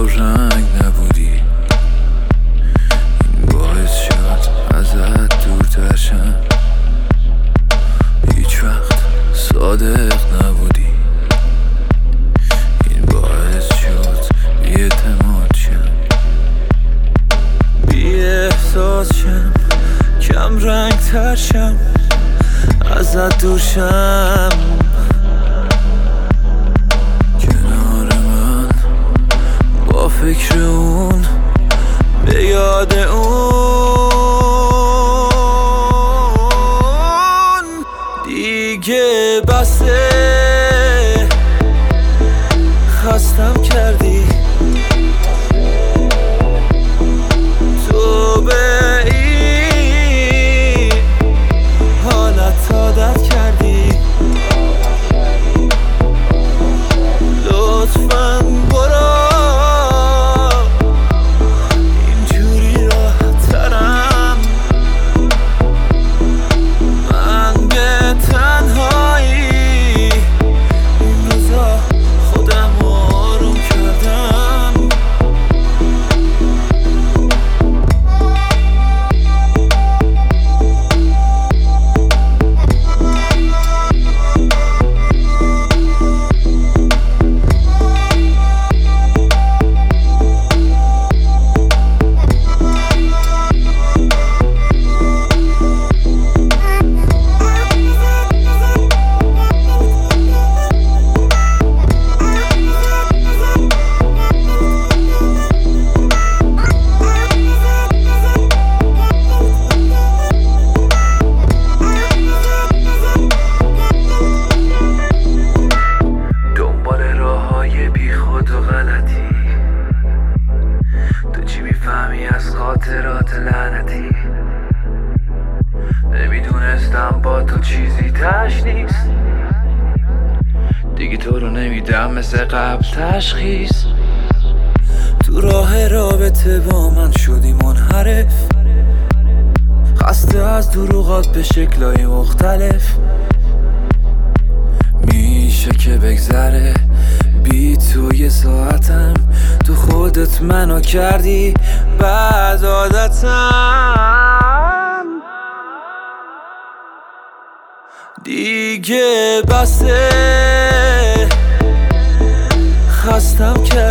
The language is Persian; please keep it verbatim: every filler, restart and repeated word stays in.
رنگ نبودی، این باعث شد ازت دورتر شم. هیچ وقت صادق نبودی، این باعث شد بی اعتماد شم. بی احساس شم، کم رنگ تر شم، ازت دور شم. کنار من با فکر اون، به یاد اون دیگه بسه. خستم کردی تو به این حالت عادت کردی. لطفاً برو، اینجوری راحت ترم. من به تنهایی این روزا خودم آروم کردم. خاطرات لعنتی، نمیدونستم با تو چیزی تش نیست. دیگه تو رو نمیدم مثل قبل تشخیص. تو راه رابطه با من شدی منحرف، خسته از دروغات به شکلای مختلف. میشه که بگذره بی تو یه ساعتم، تو خودت منو کردی بعد عادتم. دیگه بسه، خستم کرد